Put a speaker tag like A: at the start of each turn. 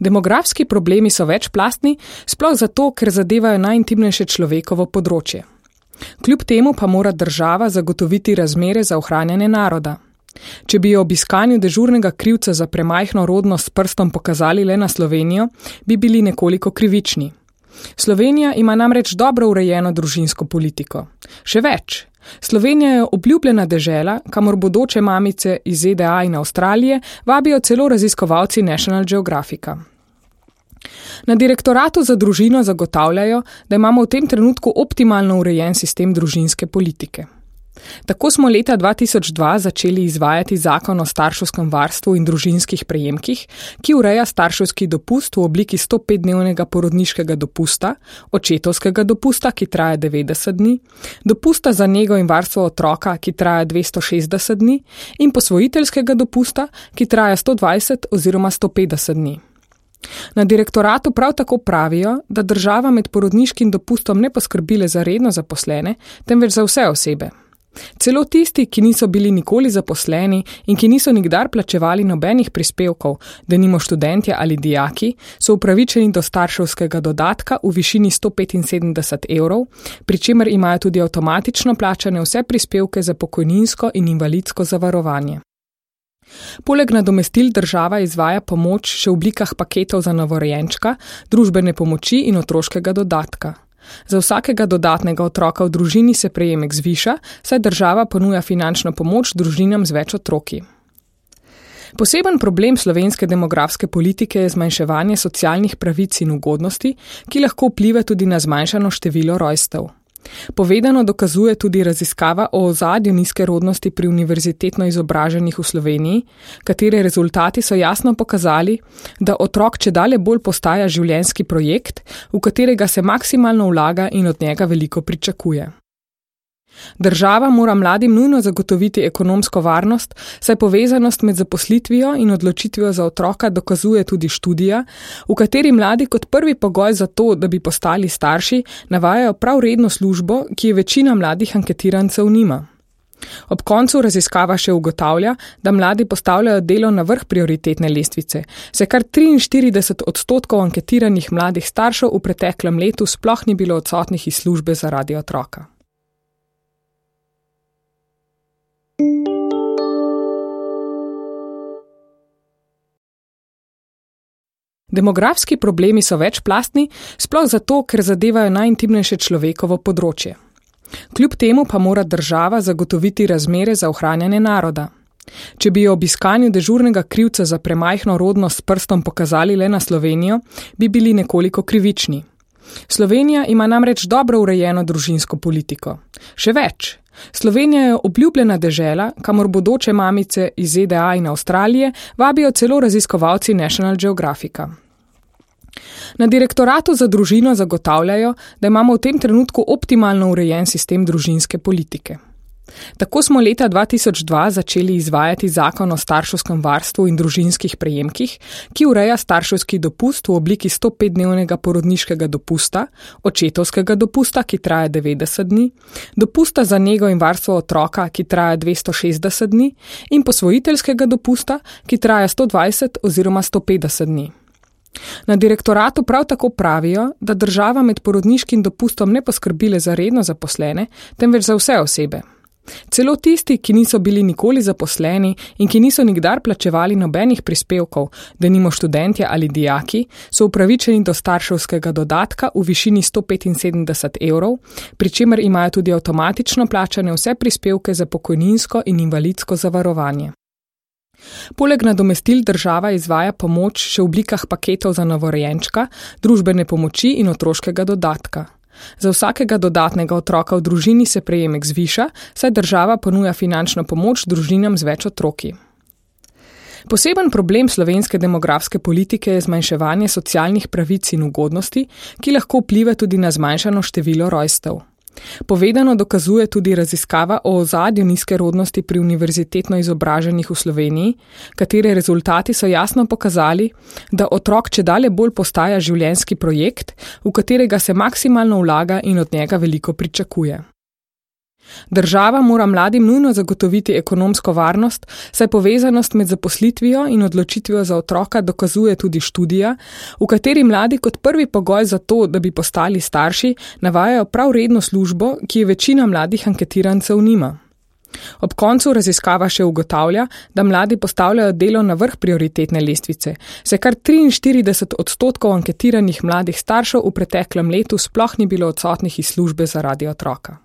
A: Demografski problemi so večplastni, sploh zato, ker zadevajo najintimnejše človekovo področje. Kljub temu pa mora država zagotoviti razmere za ohranjanje naroda. Če bi ob iskanju dežurnega krivca za premajhno rodnost s prstom pokazali le na Slovenijo, bi bili nekoliko krivični. Slovenija ima namreč dobro urejeno družinsko politiko. Še več, Slovenija je obljubljena dežela, kamor bodoče mamice iz ZDA in Avstralije vabijo celo raziskovalci National Geographica. Na direktoratu za družino zagotavljajo, da imamo v tem trenutku optimalno urejen sistem družinske politike. Tako smo leta 2002 začeli izvajati zakon o starševskem varstvu in družinskih prejemkih, ki ureja starševski dopust v obliki 105-dnevnega porodniškega dopusta, očetovskega dopusta, ki traja 90 dni, dopusta za nego in varstvo otroka, ki traja 260 dni, in posvojiteljskega dopusta, ki traja 120 oziroma 150 dni. Na direktoratu prav tako pravijo, da država med porodniškim dopustom ne poskrbi le za redno zaposlene, temveč za vse osebe. Celo tisti, ki niso bili nikoli zaposleni in ki niso nikdar plačevali nobenih prispevkov, denimo študentje ali dijaki, so upravičeni do starševskega dodatka v višini 175 evrov, pri čemer imajo tudi avtomatično plačane vse prispevke za pokojninsko in invalidsko zavarovanje. Poleg nadomestil država izvaja pomoč še v oblikah paketov za novorojenčka, družbene pomoči in otroškega dodatka. Za vsakega dodatnega otroka v družini se prejemek zviša, saj država ponuja finančno pomoč družinam z več otroki. Poseben problem slovenske demografske politike je zmanjševanje socialnih pravic in ugodnosti, ki lahko vpliva tudi na zmanjšano število rojstev. Povedano dokazuje tudi raziskava o ozadju nizke rodnosti pri univerzitetno izobraženih v Sloveniji, katere rezultati so jasno pokazali, da otrok čedalje bolj postaja življenjski projekt, v katerega se maksimalno vlaga in od njega veliko pričakuje. Država mora mladim nujno zagotoviti ekonomsko varnost, saj povezanost med zaposlitvijo in odločitvijo za otroka dokazuje tudi študija, v kateri mladi kot prvi pogoj za to, da bi postali starši, navajajo prav redno službo, ki je večina mladih anketirancev nima. Ob koncu raziskava še ugotavlja, da mladi postavljajo delo na vrh prioritetne lestvice, saj kar 43% anketiranih mladih staršev v preteklem letu sploh ni bilo odsotnih iz službe zaradi otroka. Demografski problemi so večplastni, sploh zato, ker zadevajo najintimnejše človekovo področje. Kljub temu pa mora država zagotoviti razmere za ohranjanje naroda. Če bi ob iskanju dežurnega krivca za premajhno rodnost s prstom pokazali le na Slovenijo, bi bili nekoliko krivični. Slovenija ima namreč dobro urejeno družinsko politiko. Še več, Slovenija je obljubljena dežela, kamor bodoče mamice iz ZDA in Avstralije vabijo celo raziskovalci National Geographica. Na direktoratu za družino zagotavljajo, da imamo v tem trenutku optimalno urejen sistem družinske politike. Tako smo leta 2002 začeli izvajati zakon o starševskem varstvu in družinskih prejemkih, ki ureja starševski dopust v obliki 105-dnevnega porodniškega dopusta, očetovskega dopusta, ki traja 90 dni, dopusta za nego in varstvo otroka, ki traja 260 dni, in posvojiteljskega dopusta, ki traja 120 oziroma 150 dni. Na direktoratu prav tako pravijo, da država med porodniškim dopustom ne poskrbi le za redno zaposlene, temveč za vse osebe. Celo tisti, ki niso bili nikoli zaposleni in ki niso nikdar plačevali nobenih prispevkov, denimo študentje ali dijaki, so upravičeni do starševskega dodatka v višini 175 evrov, pri čemer imajo tudi avtomatično plačane vse prispevke za pokojninsko in invalidsko zavarovanje. Poleg nadomestil država izvaja pomoč še v oblikah paketov za novorojenčka, družbene pomoči in otroškega dodatka. Za vsakega dodatnega otroka v družini se prejemek zviša, saj država ponuja finančno pomoč družinam z več otroki. Poseben problem slovenske demografske politike je zmanjševanje socialnih pravic in ugodnosti, ki lahko vpliva tudi na zmanjšano število rojstev. Povedano dokazuje tudi raziskava o ozadju nizke rodnosti pri univerzitetno izobraženih v Sloveniji, katere rezultati so jasno pokazali, da otrok čedalje bolj postaja življenjski projekt, v katerega se maksimalno vlaga in od njega veliko pričakuje. Država mora mladim nujno zagotoviti ekonomsko varnost, saj povezanost med zaposlitvijo in odločitvijo za otroka dokazuje tudi študija, v kateri mladi kot prvi pogoj za to, da bi postali starši, navajajo prav redno službo, ki je večina mladih anketirancev nima. Ob koncu raziskava še ugotavlja, da mladi postavljajo delo na vrh prioritetne lestvice, saj kar 43% anketiranih mladih staršev v preteklem letu sploh ni bilo odsotnih iz službe zaradi otroka.